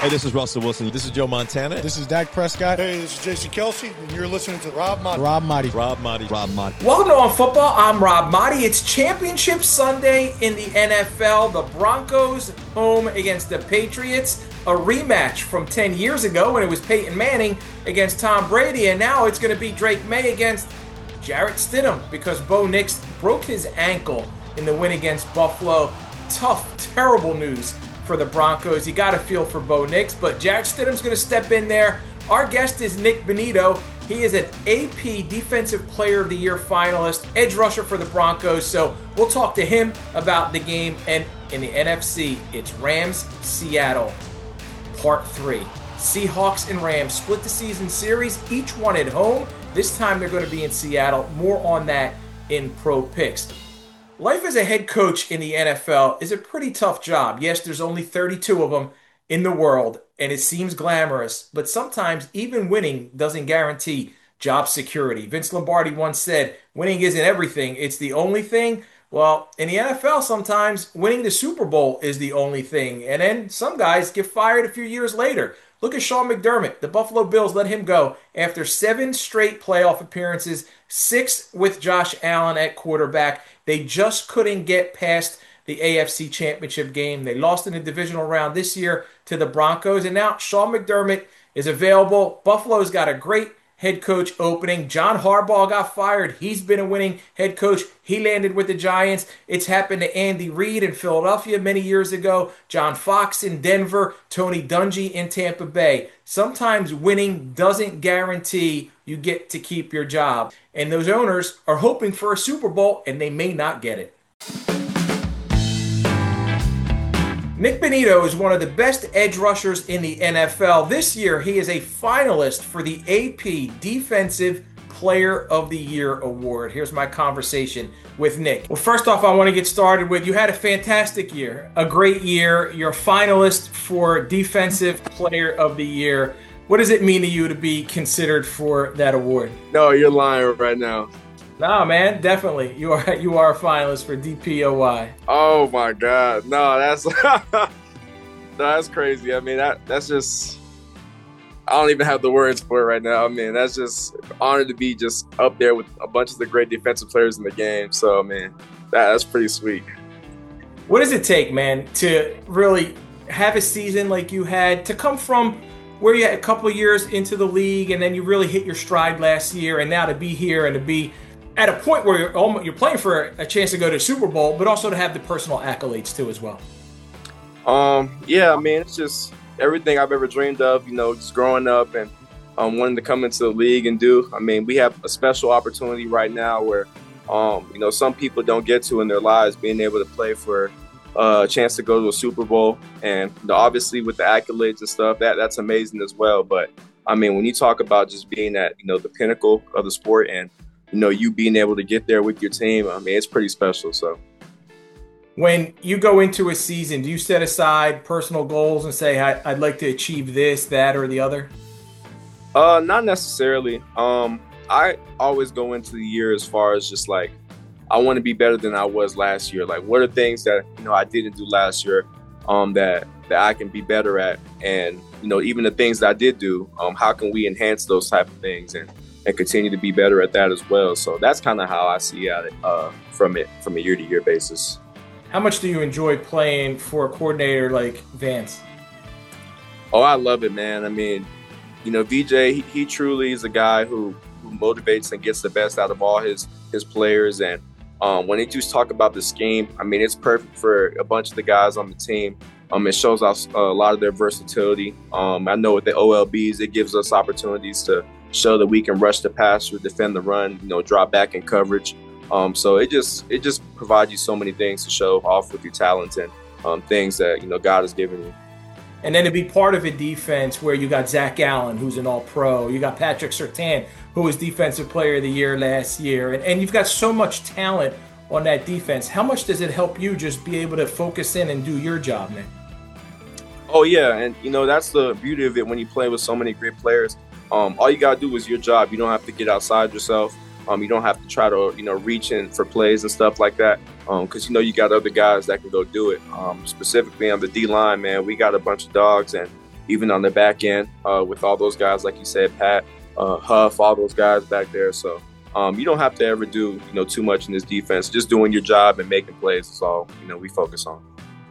Hey, this is Russell Wilson. This is Joe Montana. This is Dak Prescott. Hey, this is Jason Kelsey, and you're listening to Rob Maaddi. Rob Maaddi. Rob Maaddi. Rob Maaddi. Welcome to On Football. I'm Rob Maaddi. It's Championship Sunday in the NFL. The Broncos home against the Patriots. A rematch from 10 years ago when it was Peyton Manning against Tom Brady. And now it's going to be Drake May against Jarrett Stidham because Bo Nix broke his ankle in the win against Buffalo. Tough, terrible news for the Broncos. You got to feel for Bo Nix, but Jarrett Stidham's going to step in there. Our guest is Nik Bonitto. He is an AP Defensive Player of the Year finalist, edge rusher for the Broncos. So we'll talk to him about the game. And in the NFC, it's Rams-Seattle, Part 3. Seahawks and Rams split the season series, each one at home. This time they're going to be in Seattle. More on that in Pro Picks. Life as a head coach in the NFL is a pretty tough job. Yes, there's only 32 of them in the world, and it seems glamorous, but sometimes even winning doesn't guarantee job security. Vince Lombardi once said, winning isn't everything, it's the only thing. Well, in the NFL, sometimes winning the Super Bowl is the only thing, and then some guys get fired a few years later. Look at Sean McDermott. The Buffalo Bills let him go after 7 straight playoff appearances, 6 with Josh Allen at quarterback. They just couldn't get past the AFC Championship game. They lost in the divisional round this year to the Broncos, and now Sean McDermott is available. Buffalo's got a great head coach opening. John Harbaugh got fired. He's been a winning head coach. He landed with the Giants. It's happened to Andy Reid in Philadelphia many years ago, John Fox in Denver, Tony Dungy in Tampa Bay. Sometimes winning doesn't guarantee you get to keep your job. And those owners are hoping for a Super Bowl, and they may not get it. Nik Bonitto is one of the best edge rushers in the NFL. This year, he is a finalist for the AP Defensive Player of the Year award. Here's my conversation with Nik. Well, first off, I want to get started with, you had a fantastic year, a great year. You're a finalist for Defensive Player of the Year. What does it mean to you to be considered for that award? No, you're lying right now. No, man, definitely. You are a finalist for DPOY. Oh my God. No, that's that's crazy. I mean, that's just, I don't even have the words for it right now. I mean, that's just an honor to be just up there with a bunch of the great defensive players in the game. So, I mean, that's pretty sweet. What does it take, man, to really have a season like you had, to come from where you had a couple of years into the league and then you really hit your stride last year, and now to be here and to be at a point where you're playing for a chance to go to Super Bowl, but also to have the personal accolades too as well? Yeah, I mean, it's just everything I've ever dreamed of, just growing up and wanting to come into the league and do. I mean, we have a special opportunity right now where, some people don't get to in their lives, being able to play for a chance to go to a Super Bowl. And obviously with the accolades and stuff, that's amazing as well. But I mean, when you talk about just being at, the pinnacle of the sport and, you being able to get there with your team, I mean, it's pretty special. So when you go into a season, do you set aside personal goals and say, I'd like to achieve this, that, or the other? Not necessarily. I always go into the year as far as just like, I want to be better than I was last year. Like, what are things that, I didn't do last year that I can be better at? And, even the things that I did do, how can we enhance those type of things and continue to be better at that as well? So that's kind of how I see it from a year-to-year basis. How much do you enjoy playing for a coordinator like Vance? Oh, I love it, man. I mean, VJ, he truly is a guy who motivates and gets the best out of all his players. And when they just talk about the scheme, I mean, it's perfect for a bunch of the guys on the team. It shows us a lot of their versatility. I know with the OLBs, it gives us opportunities to show that we can rush the passer, defend the run, drop back in coverage. So it just provides you so many things to show off with your talents and things that, God has given you. And then to be part of a defense where you got Zach Allen, who's an all-pro, you got Patrick Surtain, who was Defensive Player of the Year last year, and you've got so much talent on that defense. How much does it help you just be able to focus in and do your job, man? Oh, yeah, and, that's the beauty of it when you play with so many great players. All you got to do is your job. You don't have to get outside yourself. You don't have to try to, reach in for plays and stuff like that. Because, you got other guys that can go do it. Specifically on the D-line, man, we got a bunch of dogs. And, even on the back end with all those guys, like you said, Pat, Huff, all those guys back there. So you don't have to ever do, too much in this defense. Just doing your job and making plays is all, we focus on.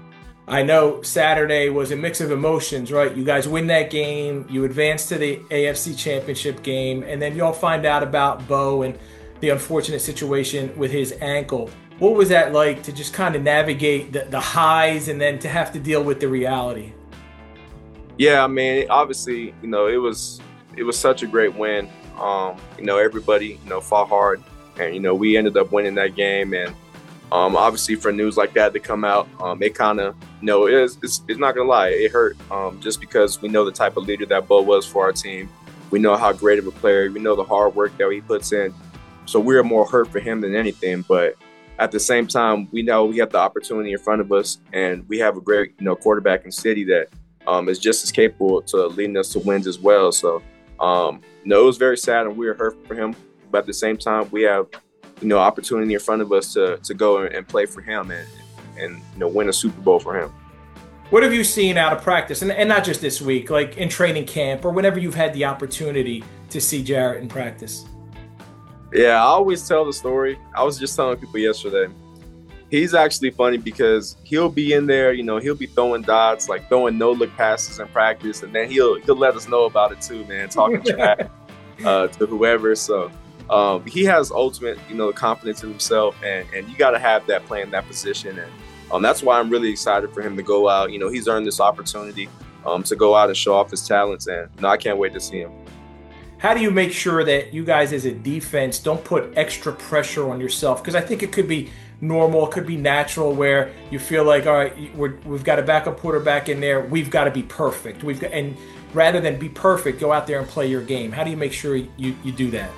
I know Saturday was a mix of emotions, right? You guys win that game, you advance to the AFC Championship game, and then you all find out about Bo and the unfortunate situation with his ankle. What was that like to just kind of navigate the highs and then to have to deal with the reality? Yeah, I mean, obviously, it was such a great win. Everybody, fought hard, and we ended up winning that game. And obviously, for news like that to come out, it kind of, it's not gonna lie, it hurt. Just because we know the type of leader that Bo was for our team, we know how great of a player, we know the hard work that he puts in. So we're more hurt for him than anything. But at the same time, we know we have the opportunity in front of us, and we have a great, quarterback in City that is just as capable to leading us to wins as well. So, it was very sad, and we were hurt for him. But at the same time, we have, opportunity in front of us to go and play for him and win a Super Bowl for him. What have you seen out of practice, and not just this week, like in training camp or whenever you've had the opportunity to see Jarrett in practice? Yeah, I always tell the story. I was just telling people yesterday. He's actually funny because he'll be in there, he'll be throwing dots, like throwing no-look passes in practice, and then he'll let us know about it too, man, talking trash to whoever. So he has ultimate, confidence in himself, and you got to have that playing that position. And that's why I'm really excited for him to go out. He's earned this opportunity to go out and show off his talents, and I can't wait to see him. How do you make sure that you guys as a defense don't put extra pressure on yourself? Because I think it could be normal, it could be natural, where you feel like, all right, we've got a backup quarterback in there, we've got to be perfect. And rather than be perfect, go out there and play your game. How do you make sure you do that?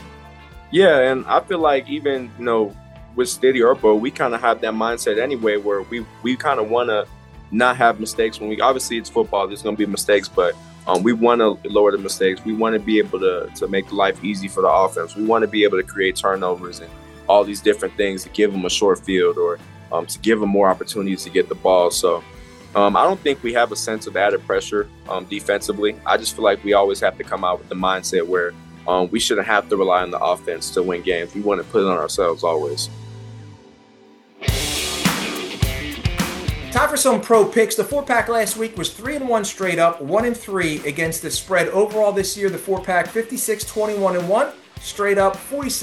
Yeah, and I feel like even, with Steady or Bo, we kind of have that mindset anyway, where we kind of want to not have mistakes. Obviously it's football, there's going to be mistakes, but we want to lower the mistakes. We want to be able to make life easy for the offense. We want to be able to create turnovers and all these different things to give them a short field or to give them more opportunities to get the ball. So I don't think we have a sense of added pressure defensively. I just feel like we always have to come out with the mindset where we shouldn't have to rely on the offense to win games. We want to put it on ourselves always. Time for some pro picks. The 4-pack last week was 3-1 straight up, 1-3 against the spread. Overall this year, the 4-pack 56-21-1 straight up,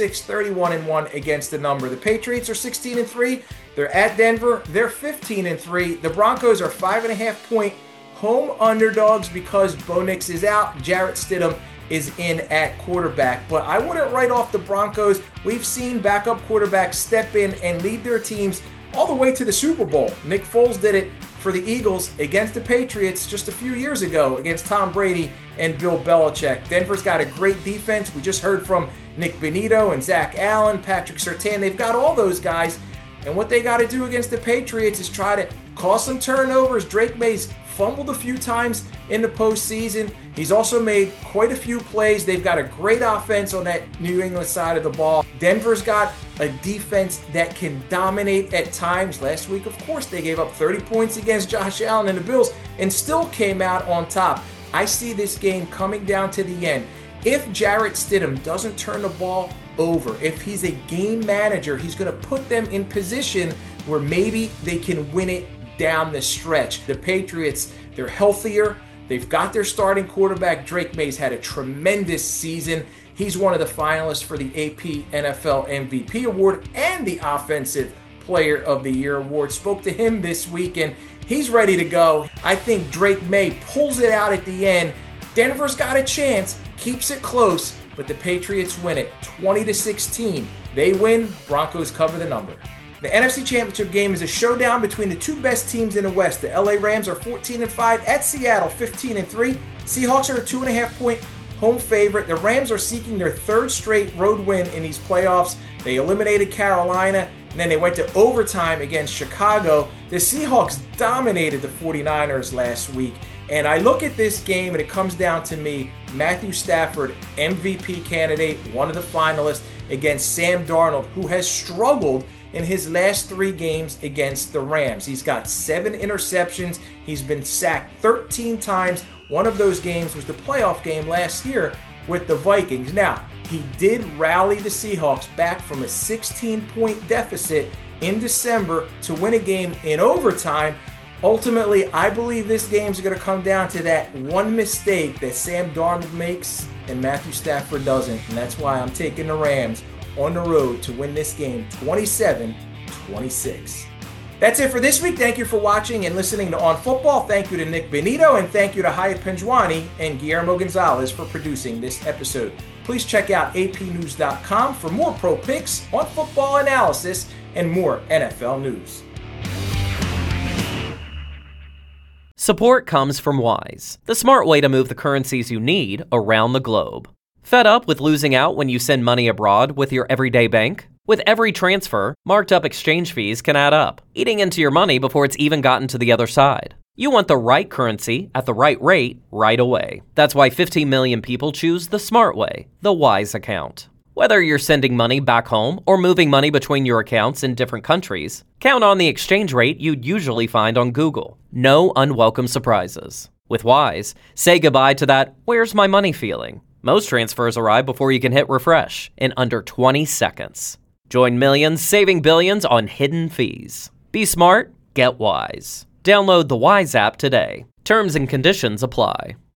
46-31-1 against the number. The Patriots are 16-3. They're at Denver. They're 15-3. The Broncos are 5.5-point home underdogs because Bo Nix is out. Jarrett Stidham is in at quarterback. But I wouldn't write off the Broncos. We've seen backup quarterbacks step in and lead their teams all the way to the Super Bowl. Nick Foles did it for the Eagles against the Patriots just a few years ago against Tom Brady and Bill Belichick. Denver's got a great defense. We just heard from Nick Benito and Zach Allen, Patrick Surtain. They've got all those guys. And what they got to do against the Patriots is try to cause some turnovers. Drake May's fumbled a few times in the postseason. He's also made quite a few plays. They've got a great offense on that New England side of the ball. Denver's got a defense that can dominate at times. Last week, of course, they gave up 30 points against Josh Allen and the Bills and still came out on top. I see this game coming down to the end. If Jarrett Stidham doesn't turn the ball over, if he's a game manager, he's going to put them in position where maybe they can win it down the stretch. The Patriots, they're healthier. They've got their starting quarterback. Drake May's had a tremendous season. He's one of the finalists for the AP NFL MVP award and the Offensive Player of the Year award. Spoke to him this week, and he's ready to go. I think Drake May pulls it out at the end. Denver's got a chance, keeps it close, but the Patriots win it 20-16. They win, Broncos cover the number. The NFC Championship game is a showdown between the two best teams in the West. The LA Rams are 14-5 at Seattle, 15-3. Seahawks are a 2.5-point home favorite. The Rams are seeking their third straight road win in these playoffs. They eliminated Carolina, and then they went to overtime against Chicago. The Seahawks dominated the 49ers last week. And I look at this game, and it comes down to me, Matthew Stafford, MVP candidate, one of the finalists, against Sam Darnold, who has struggled in his last 3 games against the Rams. He's got 7 interceptions. He's been sacked 13 times, One of those games was the playoff game last year with the Vikings. Now, he did rally the Seahawks back from a 16-point deficit in December to win a game in overtime. Ultimately, I believe this game's going to come down to that one mistake that Sam Darnold makes and Matthew Stafford doesn't, and that's why I'm taking the Rams on the road to win this game 27-26. That's it for this week. Thank you for watching and listening to On Football. Thank you to Nick Benito, and thank you to Hyatt Pinjwani and Guillermo Gonzalez for producing this episode. Please check out apnews.com for more pro picks, on football analysis, and more NFL news. Support comes from Wise, the smart way to move the currencies you need around the globe. Fed up with losing out when you send money abroad with your everyday bank? With every transfer, marked up exchange fees can add up, eating into your money before it's even gotten to the other side. You want the right currency at the right rate right away. That's why 15 million people choose the smart way, the Wise account. Whether you're sending money back home or moving money between your accounts in different countries, count on the exchange rate you'd usually find on Google. No unwelcome surprises. With Wise, say goodbye to that "where's my money" feeling. Most transfers arrive before you can hit refresh in under 20 seconds. Join millions saving billions on hidden fees. Be smart, get Wise. Download the Wise app today. Terms and conditions apply.